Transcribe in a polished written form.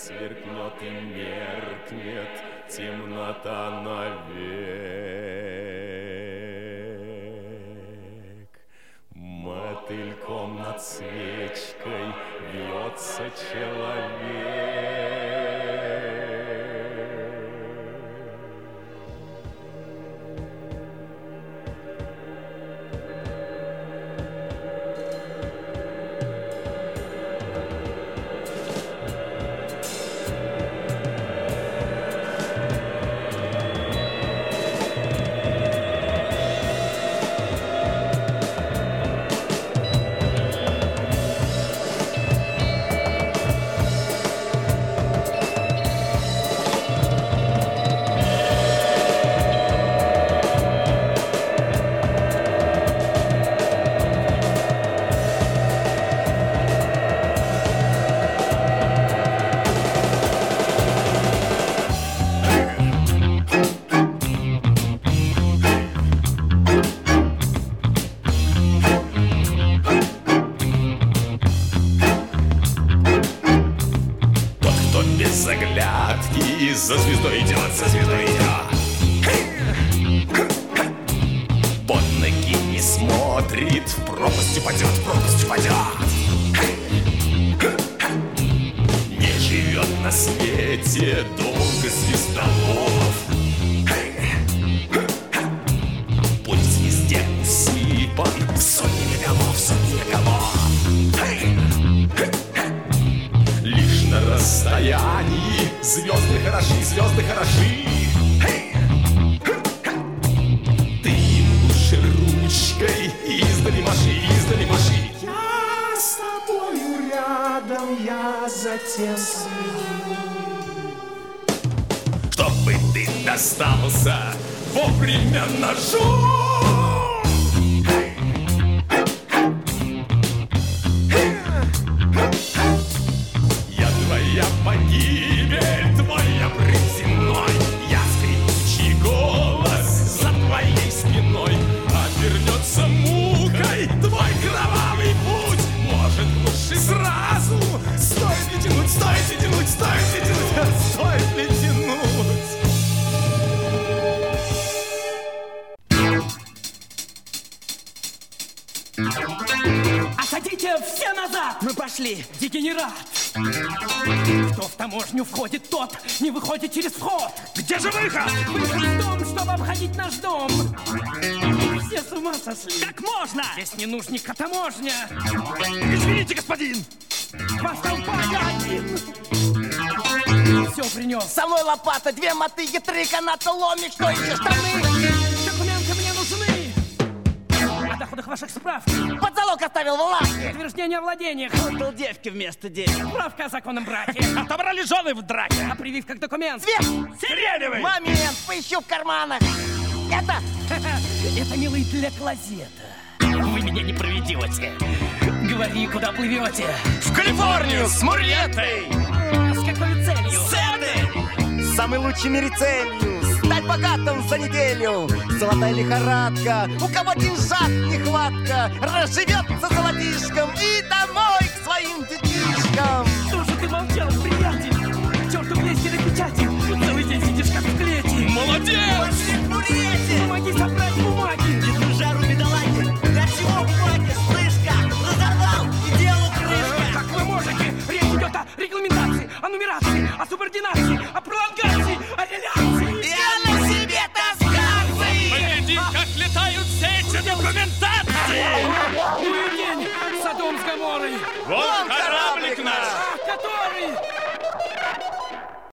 сверкнет и меркнет темнота навек. Мотыльком над свечкой вьется человек. За звездой идет, за звездой идет. Под ноги не смотрит, в пропасть упадет, в пропасть упадет. Не живет на свете долго звездолов. Путь везде усыпан сотнями голов, сотнями голов. Лишь на расстоянии звезды хороши, звезды хороши. Ты им лучше ручкой издали маши, издали маши. Я с тобою рядом, я затем следю, чтобы ты достался вовремя ножу. Твоя погибель, твой обрыв земной. Я скрипучий голос за твоей спиной. Обернется мукой твой кровавый путь. Может, лучше сразу. Стоит ли тянуть, стоит ли тянуть, стоит ли тянуть, стоит ли тянуть. Осадите все назад! Мы пошли, дегенерат! Кто в таможню входит, тот не выходит через вход. Где же выход? Выход в дом, чтобы обходить наш дом. Все с ума сошли. Как можно? Здесь не нужника таможня. Извините, господин. Вас толпа, я один. Все принес. Со мной лопата, 2 мотыги, 3 каната, ломик, что еще штаны? Документы мне нужны. О доходах ваших справки. Под залог оставил в лавке. Подтверждение о владениях. Отдал девки вместо денег. Справка о законном браке. Отобрали жены в драке. А прививка к документ. Цвет! Сиреневый! Момент, поищу в карманах. Это? Это, милый, для клозета. Вы меня не проведете. Говори, куда плывете. В Калифорнию с Мурьетой. С какой целью? С этой! Самый лучший в мире целью. Стать богатым за неделю. Золотая лихорадка. У кого деньжат нехватка. Разживется золотишком и домой к своим детишкам. Что же ты молчал, приятель? К черту вместе на печати. Целый день сидишь как в клете. Молодец! Помоги собрать бумаги. Иду жару бедолаги. Для чего бумаги? Слышка, разорвал и делу крышка. Как вы можете? Речь идет о регламентации, о нумерации, о субординации, о пролонгации, о реляции. Я на себе таскаться. Погляди, как летают все эти документации! Ну и день, Содом с Гоморрой. Вон